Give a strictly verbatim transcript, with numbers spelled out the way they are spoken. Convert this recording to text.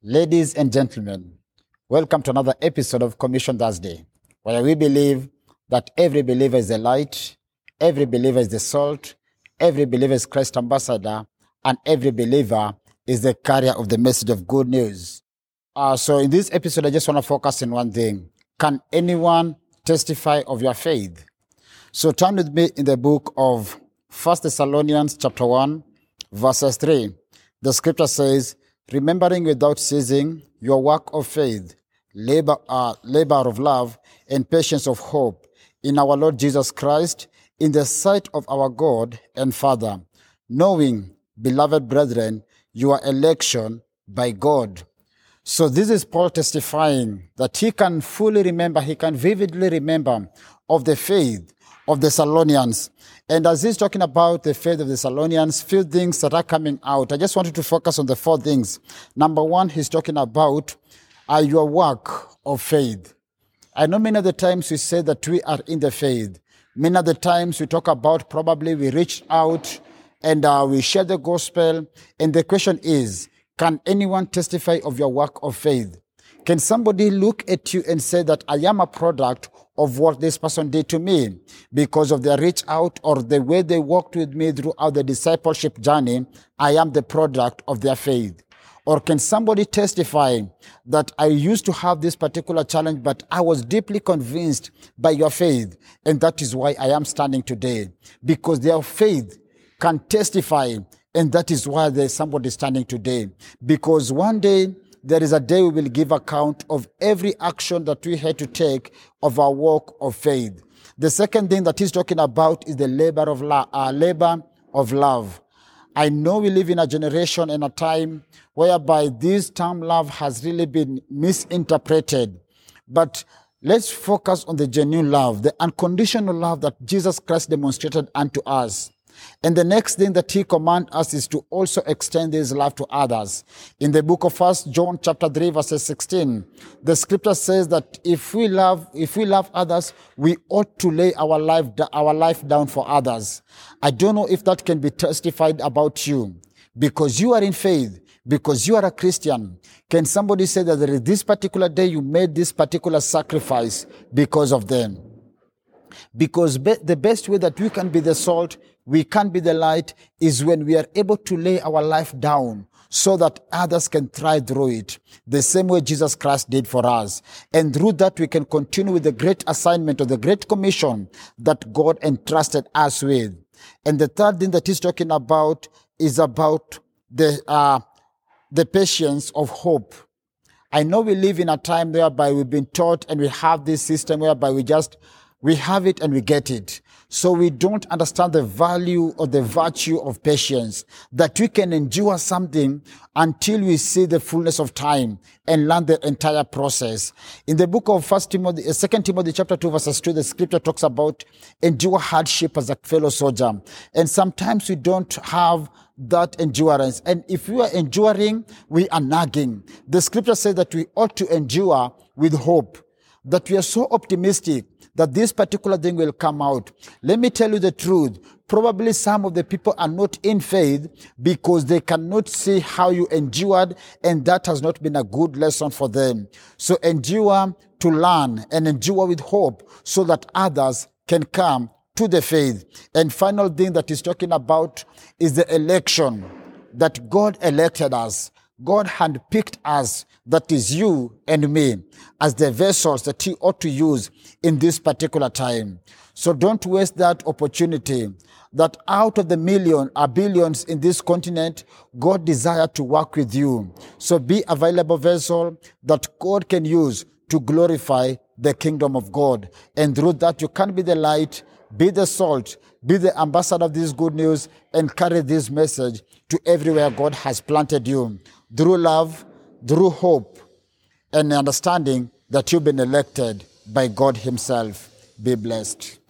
Ladies and gentlemen, welcome to another episode of Commission Thursday, where we believe that every believer is the light, every believer is the salt, every believer is Christ's ambassador, and every believer is the carrier of the message of good news. Uh, so in this episode, I just want to focus on one thing. Can anyone testify of your faith? So turn with me in the book of First Thessalonians chapter one, verses three. The scripture says, remembering without ceasing your work of faith, labor, uh, labor of love, and patience of hope in our Lord Jesus Christ, in the sight of our God and Father, knowing, beloved brethren, your election by God. So this is Paul testifying that he can fully remember, he can vividly remember of the faith of the Thessalonians. And as he's talking about the faith of the Thessalonians, few things that are coming out. I just wanted to focus on the four things. Number one, he's talking about uh, your work of faith. I know many of the times we say that we are in the faith. Many of the times we talk about probably we reached out and uh, we share the gospel. And the question is, can anyone testify of your work of faith? Can somebody look at you and say that I am a product of what this person did to me because of their reach out or the way they walked with me throughout the discipleship journey? I am the product of their faith. Or can somebody testify that I used to have this particular challenge, but I was deeply convinced by your faith, and that is why I am standing today, because their faith can testify, and that is why there's somebody standing today. Because one day, there is a day we will give account of every action that we had to take of our walk of faith. The second thing that he's talking about is the labor of love. Uh, labor of love. I know we live in a generation and a time whereby this term love has really been misinterpreted. But let's focus on the genuine love, the unconditional love that Jesus Christ demonstrated unto us. And the next thing that he commands us is to also extend this love to others. In the book of First John chapter three, verses sixteen, the scripture says that if we love, if we love others, we ought to lay our life, our life down for others. I don't know if that can be testified about you, because you are in faith, because you are a Christian. Can somebody say that there is this particular day you made this particular sacrifice because of them? Because be, the best way that we can be the salt, we can be the light, is when we are able to lay our life down so that others can thrive through it, the same way Jesus Christ did for us. And through that, we can continue with the great assignment or the great commission that God entrusted us with. And the third thing that he's talking about is about the, uh, the patience of hope. I know we live in a time whereby we've been taught and we have this system whereby we just We have it and we get it. So we don't understand the value or the virtue of patience, that we can endure something until we see the fullness of time and learn the entire process. In the book of First Timothy, Second Timothy chapter two, verses two, the scripture talks about endure hardship as a fellow soldier. And sometimes we don't have that endurance. And if we are enduring, we are nagging. The scripture says that we ought to endure with hope, that we are so optimistic that this particular thing will come out. Let me tell you the truth. Probably some of the people are not in faith because they cannot see how you endured, and that has not been a good lesson for them. So endure to learn and endure with hope so that others can come to the faith. And final thing that he's talking about is the election, that God elected us. God handpicked us, that is you and me, as the vessels that he ought to use in this particular time. So don't waste that opportunity, that out of the million or billions in this continent, God desires to work with you. So be a valuable vessel that God can use to glorify the kingdom of God. And through that, you can be the light, be the salt, be the ambassador of this good news, and carry this message to everywhere God has planted you. Through love, through hope, and understanding that you've been elected by God himself. Be blessed.